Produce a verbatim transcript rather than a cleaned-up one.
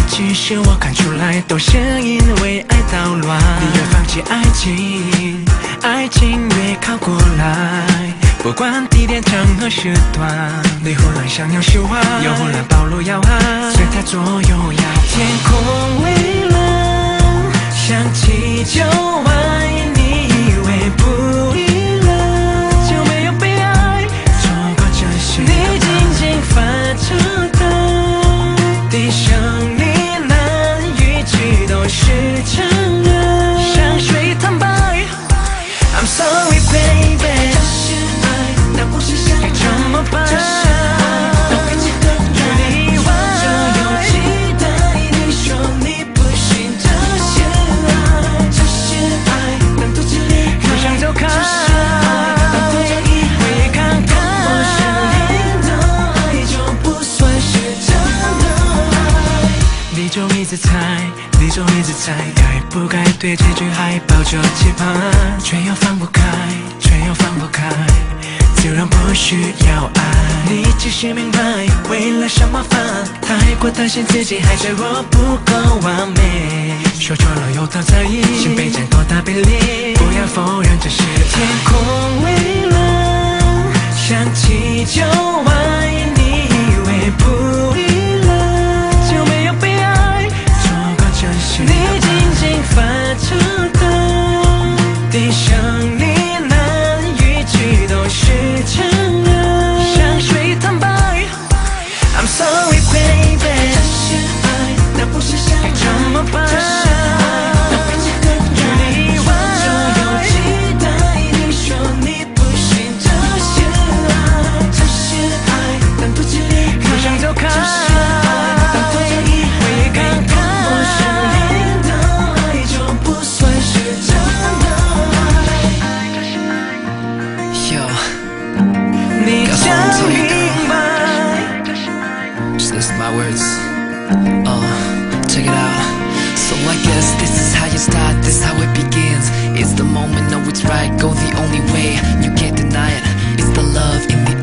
其实我看出来，都是因为爱捣乱。你越放弃爱情，爱情越靠过来。不管地点、场合、时段，你忽然想要释怀，又忽然暴露要害，随它左右摇摆。天空微冷，想起旧爱，你以为不依了，就没有被爱。错过这些，你紧紧发着呆，低声呢喃，语气都是承认，像水坦白。I'm sorry, baby。那不是想该怎么办？这是爱，都该记得爱。意外，就有期待。你说你不信这些爱，这些爱能独自离开，不想走开。这些爱能独自遗憾，回看看。我相信的爱就不算是真的爱。你就一直猜，你就一直猜，该不该对结局还抱着期盼，却又放不开，却又放不开。就让不需要爱，你只是明白为了什么烦，太过担心自己还脆弱不够完美，说错了又太在意，心被占多大比例，不要否认这是天空微冷，想起旧爱，你以为不依了，就没有被爱，错过这些，你紧紧发着呆，低声呢喃，语气都是承认，像水坦白。I'm sorry, baby。这些爱，那不是想该怎么办？这些爱，都该记得爱。意外，就有期待。你说你不信这些爱，这些爱能独自离开，不想走开。这些爱能独自遗憾，回看看。我相信的爱就不算是真的爱。这些爱。 Yo。 你将明白。 Just listen to my words. Uh, check it out. So I guess this is how you start, this is how it begins. It's the moment, no it's right, go the only way. You can't deny it. It's the love in the